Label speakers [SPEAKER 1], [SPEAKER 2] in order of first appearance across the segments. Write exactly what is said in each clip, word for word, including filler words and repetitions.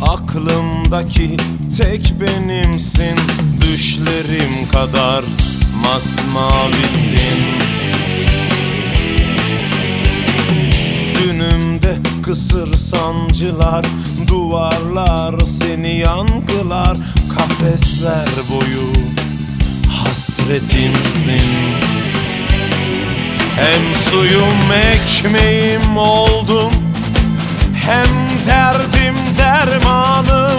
[SPEAKER 1] Aklımdaki tek benimsin, düşlerim kadar masmavisin. Dünümde kısır sancılar, duvarlar seni yankılar, kafesler boyu hasretimsin. Hem suyum ekmeğim oldun, hem derdim dermanım.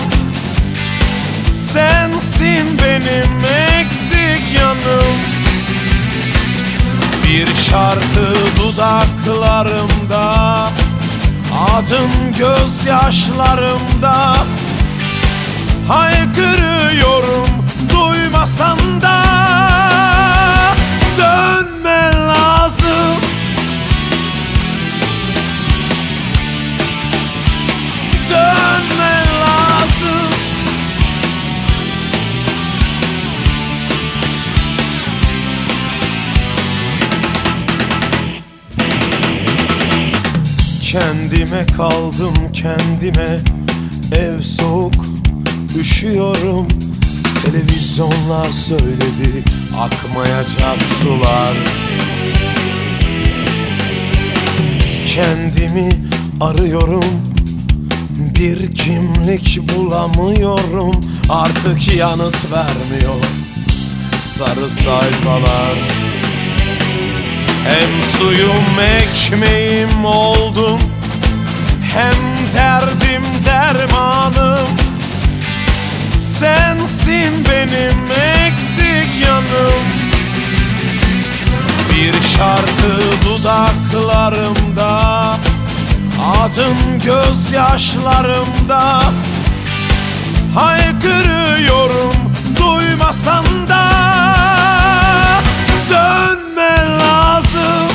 [SPEAKER 1] Sensin benim eksik yanım. Bir şarkı dudaklarımda, adın gözyaşlarımda. Haykırıyorum duymasan da, dönme lazım. Dönme lazım. Kendime kaldım kendime, ev soğuk üşüyorum. Televizyonlar söyledi akmayacak sular. Kendimi arıyorum, bir kimlik bulamıyorum. Artık yanıt vermiyor sarı sayfalar. Hem suyum ekmeğim oldun, hem derdim dermanım. Sensin benim eksik yanım. Bir şarkı dudaklarımda, adın gözyaşlarımda. Haykırıyorum duymasan da, dönme lazım.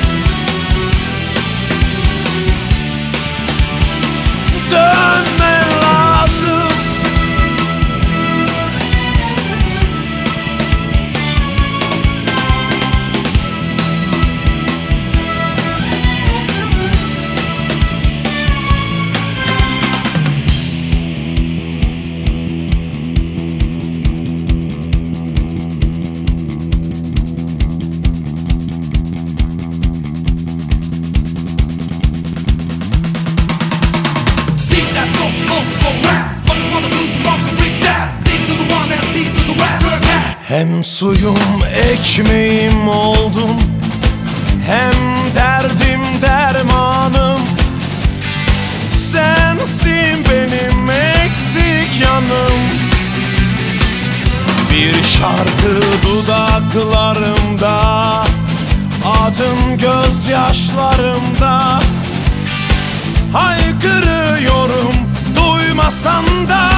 [SPEAKER 1] Dönme lazım. Hem suyum ekmeğim oldun, hem derdim dermanım. Sensin benim eksik yanım. Bir şarkı dudaklarımda, adın gözyaşlarımda. Haykırıyorum duymasan da,